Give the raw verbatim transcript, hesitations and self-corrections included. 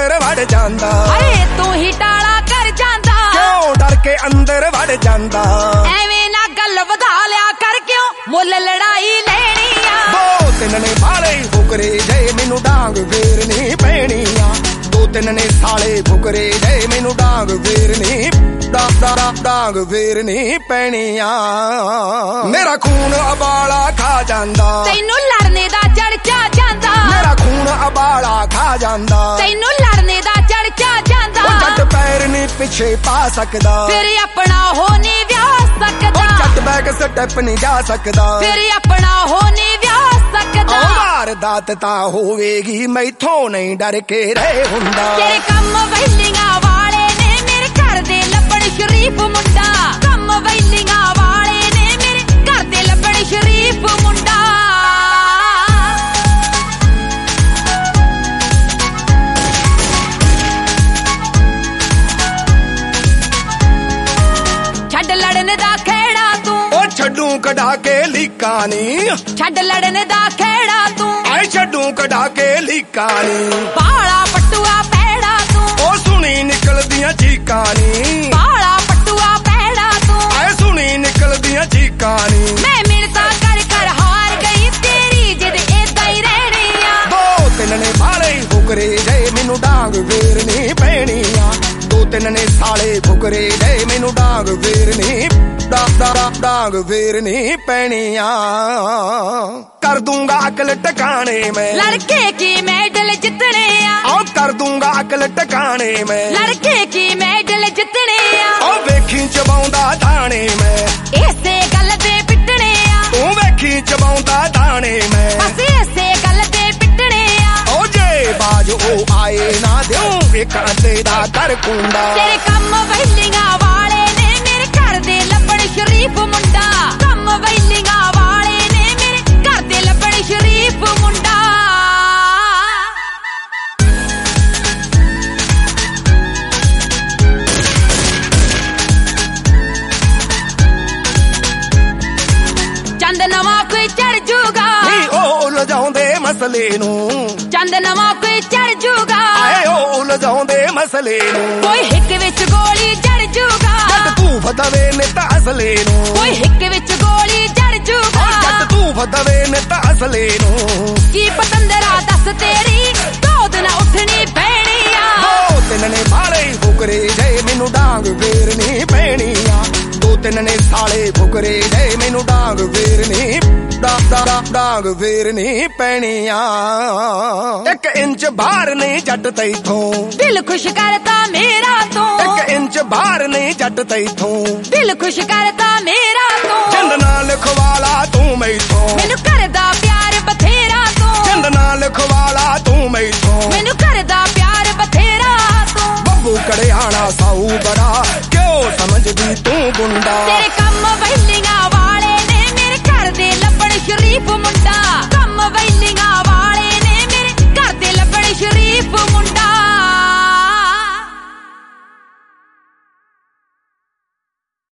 अंदर वड़ जांदा। अरे तू ही टाला कर जांदा, क्यों डर के अंदर वड़ जांदा। एवें ना गल वधा लिया कर, क्यों मुल लड़ाई लेनी आ। दो तिन ने बाले फुकरे जे मैनू डांग फेरनी पैनी आ। दो तिन ने साले फुकरे जे मैनू डांग फेरनी डांग डांग डांग फेरनी पैनी आ। मेरा खून अबाला खा जांदा, तैनू लड़ने दा चढ़चा जांदा। मेरा खून अबाला खा जांदा, तैनू लड़ने दा चढ़चा जांदा। जट पैर नहीं पिछे पा सकदा, फिर अपना हो नहीं व्याह सकदा। जट बैग स्टेप नहीं जा सकदा, फिर अपना हो नहीं व्याह सकदा। वारदात तां होवेगी मैथों नहीं डर के रहे हुंदा। तेरे कम वैलियां वाले ने मेरे घर दे लब्बड़ शरीफ मुंडा। कम वैलियां वाले ने मेरे घर दे लब्बड़ शरीफ मुंडा। छड़ लड़ने दा खेड़ा तू, ओ छड्डू कढा के लीकानी। छड़ लड़ने दा खेड़ा तू, आए छड्डू कढा के लीकानी। बाला पटुआ पैड़ा तू, ओ सुनी निकलदियां चीकानी। बाला पटुआ पैड़ा तू, आए सुनी निकलदियां चीकानी। मैं मिलता कर कर हार गई, तेरी जिद एदां ही रहनी आ। दो तिन ने बाले फुकरे जे मैनू डांग फेरनी पैनी आ। दो तिन ने साले फुकरे जे मैनू डांग फेरनी डांग डांग डांग फेरनी पैनी आ। कर दूंगा अकल टकाने में, लड़के की मेडल जितने आ। ओ कर दूंगा अकल टकाने में, लड़के की मेडल जितने आ। ओ वेखी चबाउंदा दाने में, ऐसे गल दे पिटने आ। तू वेखी चबाउंदा दाने में, बस ऐसे गल दे पिटने आ। ओ जे बाज ओ आए ना देऊं एक अंते दा कर कुंडा। तेरे कम वैलियां वाले ने मेरे घर दे लब्बड़ शरीफ मुंडा। कम वैलियां वाले ने मेरे घर दे लब्बड़ शरीफ मुंडा। चंद नवा कोई चढ़ जूगा, ओ उलझाउंदे मसले नू। चंद नवा कोई चढ़ जूगा, आए ओ उलझाउंदे मसले नू। कोई हिक विच गोली चढ़ जूगा। जट तू फदवे ने ता असले नू। कोई हिक विच गोली चढ़ जूगा। जट तू फदवे ने ता असले नू। की पतंदरा दस तेरी गोद ना उठनी पैनी आ। दो तिन ने बाले फुकरे जे मैनू डांग फेरनी पैनी आ। दो तिन ने साले फुकरे जे मैनू डांग फेरनी डांग डांग डांग फेरनी पैनी आ। एक इंच बाहर नहीं जट तैथों, दिल खुश करता मेरा तू। एक इंच बाहर नहीं जट तैथों, दिल खुश करता मेरा तू। चंद नाल खवाला तू मैथों, मैनू करदा प्यार बथेरा तू। चंद नाल खवाला तू मैथों, मैनू करदा प्यार बथेरा तू। बब्बू कड़ियाना साऊ बड़ा, क्यों समझदी तू गुंडा। तेरे